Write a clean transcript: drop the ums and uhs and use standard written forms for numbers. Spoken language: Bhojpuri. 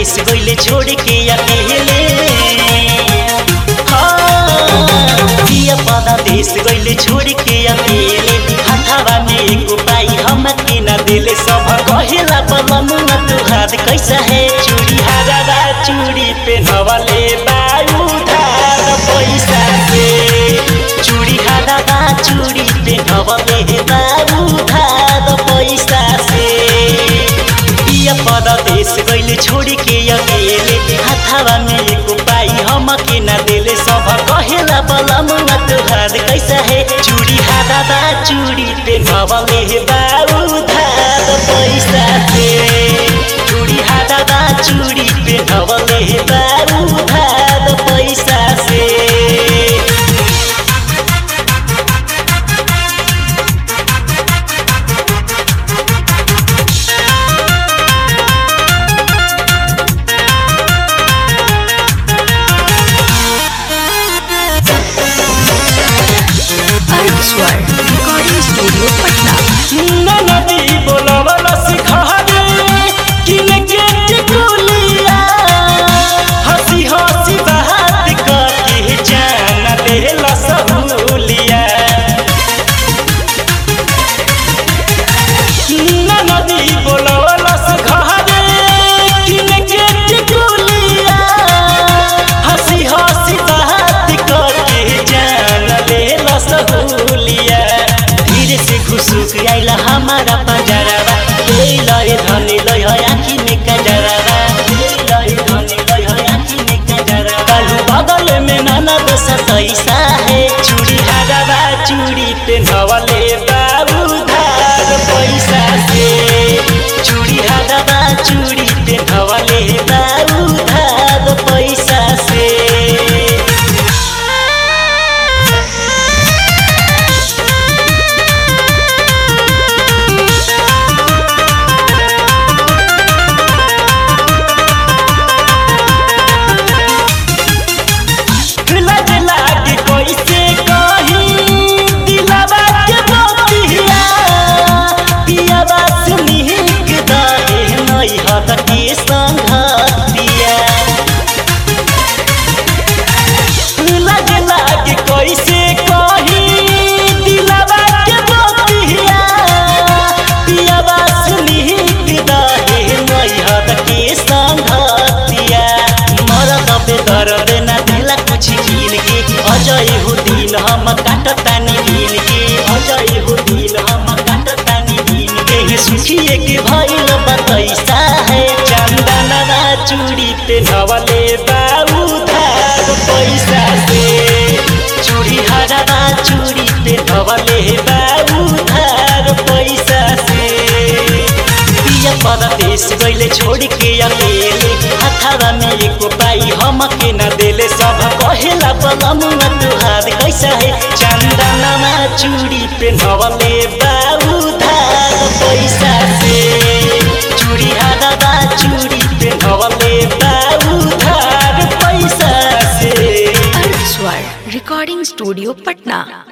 देश गइले छोड़ के अकेले। हाँ, पिया पदा देश गइले छोड़ के अकेले। हथावा में एको पाई हमके न दिले। सब कहेला बलमुआ तुहार कैसा है। चूड़ी हरावा चूड़ी पेन्हवले बाऊ धार पैसा से। चूड़ी हरावा चूड़ी पेन्हवले बाऊ धार पैसा से। पिया परदेश गइले छोड़ के अकेले। हथावा में एको पाई हमके न दिले। सब कहेला बलमुआ तुहार कैसा है। चूड़ी हरावा चूड़ी पेन्हवले बाऊ धार पैसा से। चूड़ी हरावा चूड़ी पेन्हवले बाऊ धार पैसा से। स्वर रिकॉर्डिंग स्टूडियो पटना। नदी बोलवला सिखारे किने के टिकुलिया। हंसी हंसी बात करके जान लेला सहूलिया। नदी बोलवला सिखारे किने के टिकुलिया। हंसी हंसी बात करके जान लेला सहूलिया। धीरे से घुसुक आइला हमारा पंजरावा। ले लय धनी लय आँखी में कजरावा। ले लय धनी लय आँखी में कजरावा। कालू बगल में नाना दस पैसा है। चूड़ी हरावा चूड़ी पेन्हवले बाबू धार पैसा से। चूड़ी हरावा चूड़ी पेन्हवले बाबू धार पैसा से। अजय हो दिन हम काटतानी दिन के। अजय हो दिन हम काटतानी दिन के। सुखिए के भइल बतैसा है। चंदनवा चूड़ी पेन्हवले बाऊ धार पैसा से। चूड़ी हरावा चूड़ी पेन्हवले बाऊ धार पैसा से। पिया परदेश गइले छोड़ के अकेले। हथावा में एको पाई हमके न दिले। सब कहेला बलमुआ तुहार कैसा है। चंदनवा चूड़ी पेन्हवले बाऊ धार पैसा से। चूड़ी हरावा चूड़ी पेन्हवले बाऊ धार पैसा से। स्वर रिकॉर्डिंग स्टूडियो पटना।